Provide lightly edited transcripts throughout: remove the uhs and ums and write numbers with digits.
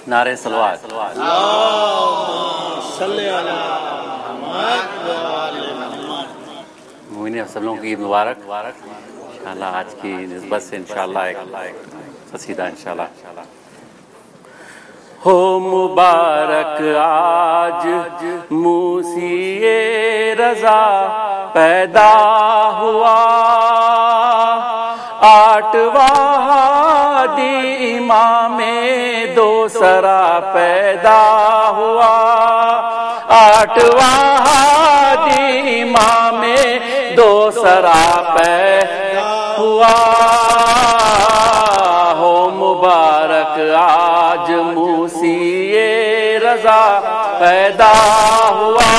نعرہ صلوات۔ مومنین سب لوگوں کی عید مبارک۔ انشاءاللہ آج کی نسبت سے انشاءاللہ ایک قصیدہ انشاءاللہ۔ ہو مبارک آج موسی رضا پیدا ہوا، 8واں ہادی امام دوسرا پیدا ہوا، 8واں ہادی امام دوسرا پیدا ہوا۔ ہو مبارک آج موسی رضا پیدا ہوا،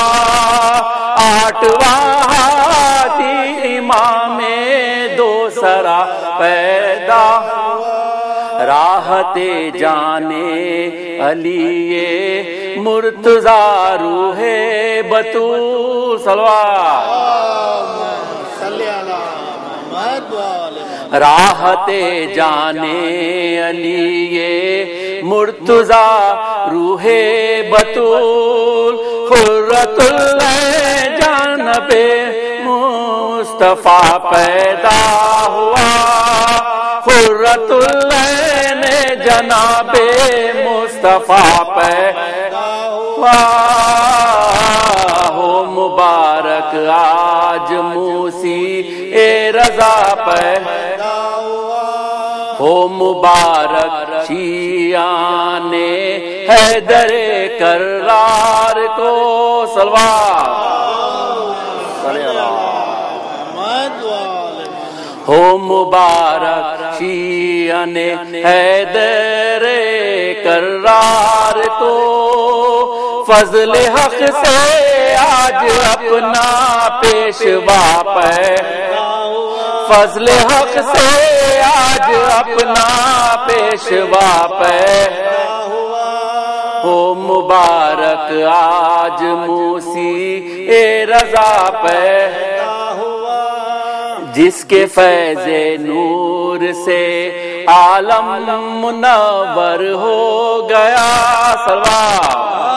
8واں ہادی امام دوسرا پیدا ہوا۔ راحت جانے علی مرتضیٰ روح بطول صلوات۔ راحت جانے علی مرتضیٰ روح بطول، خرۃ العین جانب مصطفیٰ پیدا ہوا، خرۃ العین جناب مصطفیٰ پیدا ہوا۔ ہو مبارک آج موسی رضا پیدا ہوا، ہو مبارک شیعان حیدر کرار کو صلوات۔ ہو مبارک شیعان حیدر کرار کو، فضل حق سے آج اپنا پیشوا پیدا ہوا، فضل حق سے آج اپنا پیشوا پیدا ہوا۔ ہو مبارک آج موسی رضا پیدا ہوا، جس کے فیض نور سے عالم منور ہو گیا صلوات۔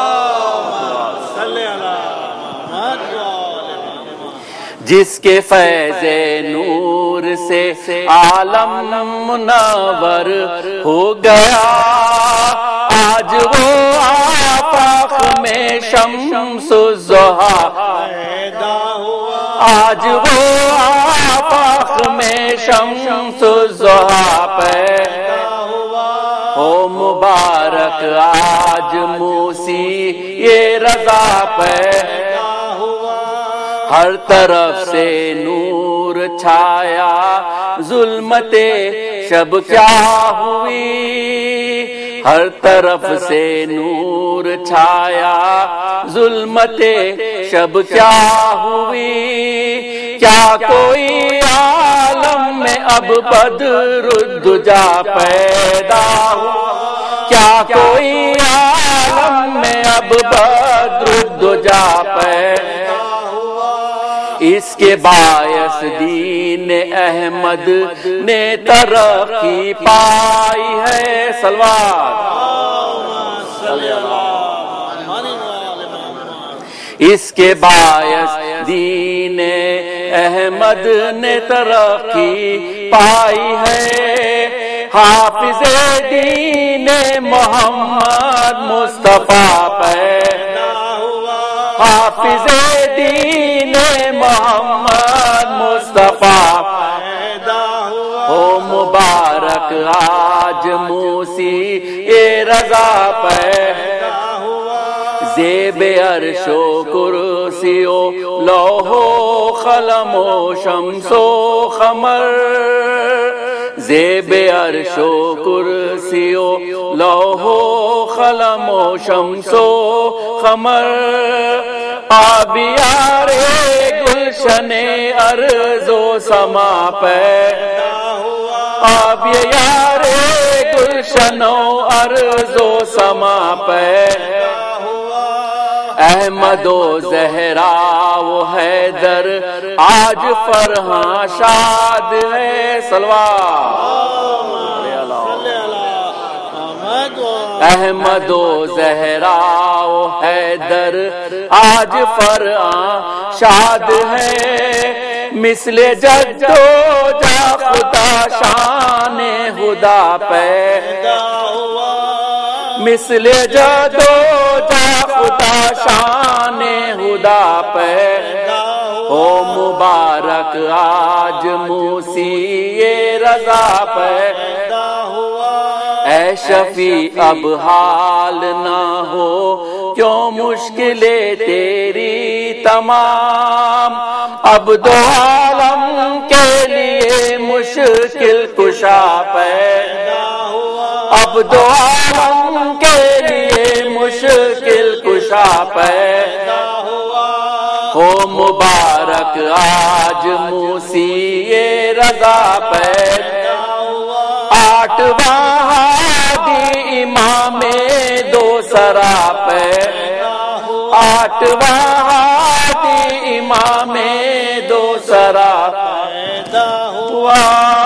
جس کے فیض نور سے عالم منور ہو گیا، آج وہ آفاق میں شمس الضحیٰ پیدا ہوا، آج وہ آفاق میں شمس الضحیٰ پیدا ہوا۔ ہو مبارک آج موسی رضا پیدا ہوا، ہر طرف سے نور چھایا، ظلمت شب کیا ہوئی، ہر طرف سے نور چھایا، ظلمت شب کیا ہوئی۔ کیا کوئی عالم میں اب بدر الدجا پیدا ہوا، کیا کوئی عالم میں اب بدر الدجا پیدا ہوا۔ اس کے باعث دین احمد نے ترقی پائی ہے صلوات۔ اس کے باعث دین احمد نے ترقی پائی ہے، حافظ دین محمد مصطفیٰ پیدا ہوا، حافظ دین محمد مصطفیٰ پیدا ہوا۔ ہو مبارک آج موسی رضا پیدا ہوا، زیب عرش و کرسی و لوح و قلم و شمس و قمر، زیب عرش و کرسی و لوح و قلم و شمس و قمر، آبیار گلشن ارض و سما پیدا ہوا، آبیار گلشن و ارض و سما پیدا ہوا۔ احمد و زہرا و حیدر آج فرحاں شاد ہے صلوات۔ احمد و زہرا و حیدر آج فرعاں شاد ہے، مثل جد و جا خدا شان خدا پیدا ہوا، مثل جد و جا خدا شان خدا پیدا ہو، مبارک آج موسیٰ رضا پیدا ہوا، اے شفیع اب حال نہ ہو کیوں مشکلیں تیری تمام، اب دو عالم کے لیے مشکل کشا پیدا ہوا، اب دو عالم کے لیے مشکل کشا پیدا ہوا، ہو مبارک آج موسیٰ رضا پیدا ہوا، آٹھواں ہادی امام دو سرا پیدا ہوا، آٹھواں ہادی امام دو سرا پیدا ہوا۔